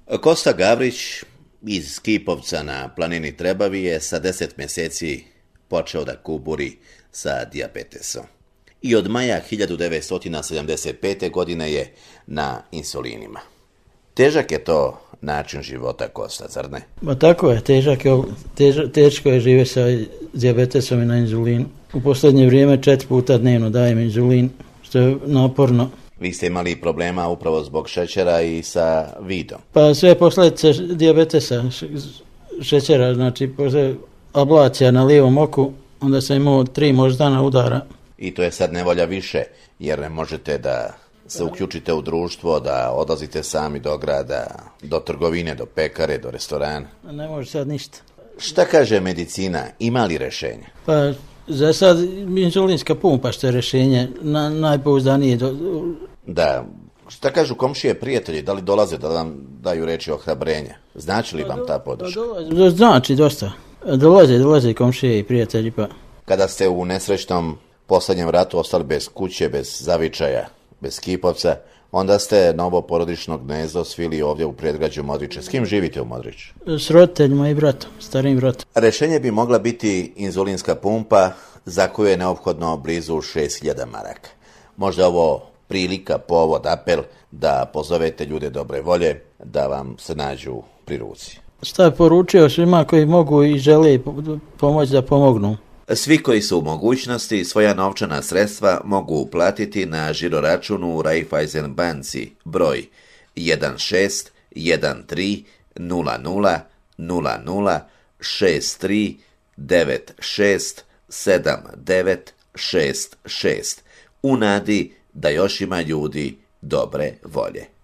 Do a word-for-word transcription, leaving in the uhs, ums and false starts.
Kosta Gavrić iz Skipovca na planini Trebavi je sa deset mjeseci počeo da kuburi sa dijabetesom. I od maja hiljadu devetsto sedamdeset pete. godine je na insulinima. Težak je to način života, Kosta, zar ne? Ma tako je, težak je, tež, teško je žive sa dijabetesom i na inzulinu. U posljednje vrijeme četiri puta dnevno dajem inzulin, što je naporno. Vi ste imali problema upravo zbog šećera i sa vidom. Pa sve posljedice dijabetesa, šećera, znači posle ablacija na lijevom oku, onda sam imao tri moždana udara. I to je sad nevolja više, jer ne možete da se uključite u društvo, da odlazite sami do grada, do trgovine, do pekare, do restorana. Ne može sad ništa. Šta kaže medicina? Ima li rješenje? Pa za sad inzulinska pumpa što je rješenje na, najpouzdanije. Do... Da, šta kažu komšije, prijatelji, da li dolaze da vam daju reči ohrabrenja? Znači li vam ta podrška? Do, znači dosta. Dolaze, dolaze komšije i prijatelji pa. Kada ste u nesrećnom posljednjem ratu ostali bez kuće, bez zavičaja, bez Skipovca, onda ste novo porodično gnezdo svili ovdje u predgrađu Modrića. S kim živite u Modriću? S roditeljima i bratom, starim bratom. Rješenje bi mogla biti inzulinska pumpa za koju je neophodno blizu šest hiljada maraka. Možda ovo prilika, povod, apel da pozovete ljude dobre volje da vam se nađu pri ruci. Šta je poručio svima koji mogu i žele pomoći da pomognu? Svi koji su u mogućnosti svoja novčana sredstva mogu uplatiti na žiroračunu u Raiffeisen banci broj jedan šest jedan tri nula nula nula nula šest tri devet šest sedam devet šest šest u nadi da još ima ljudi dobre volje.